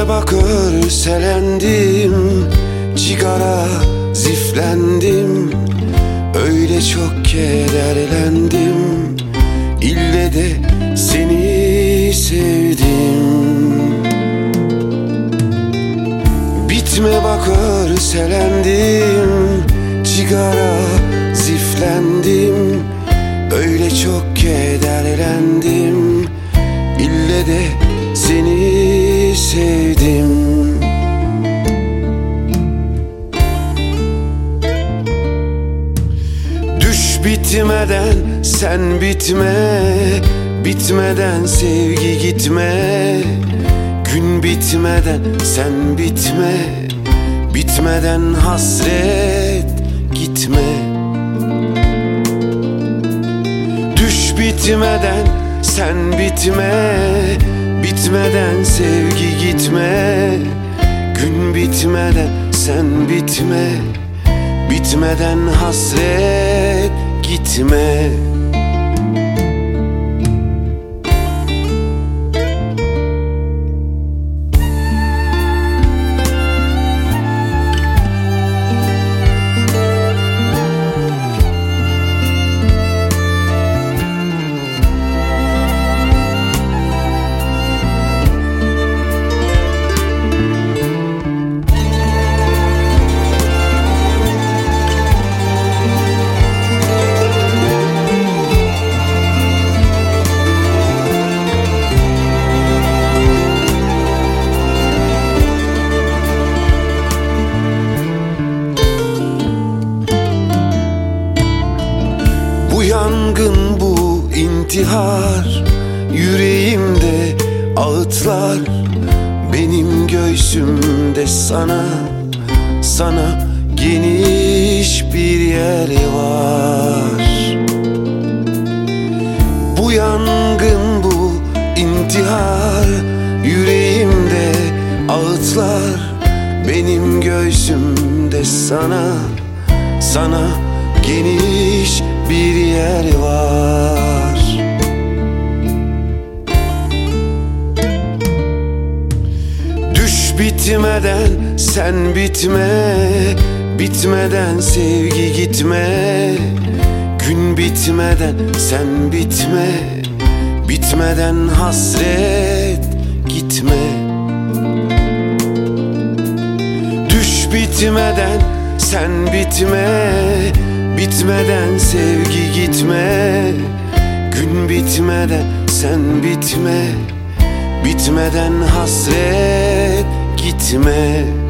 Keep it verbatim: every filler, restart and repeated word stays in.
Bitme bakır selendim, cigara ziflendim, öyle çok kederlendim, ille de seni sevdim. Bitme bakır selendim, cigara ziflendim, öyle çok kederlendim, ille de seni sevdim. Düş bitmeden sen bitme, bitmeden sevgi gitme, gün bitmeden sen bitme, bitmeden hasret gitme. Düş bitmeden sen bitme, bitmeden sevgi gitme, gün bitmeden sen bitme, bitmeden hasret gitme. Bu yangın, bu intihar, yüreğimde ağıtlar, benim göğsümde sana, sana geniş bir yer var. Bu yangın, bu intihar, yüreğimde ağıtlar, benim göğsümde sana, sana geniş bir yer var. Düş bitmeden sen bitme, bitmeden sevgi gitme, gün bitmeden sen bitme, bitmeden hasret gitme. Düş bitmeden sen bitme, bitmeden sevgi gitme, gün bitmeden sen bitme, bitmeden hasret gitme.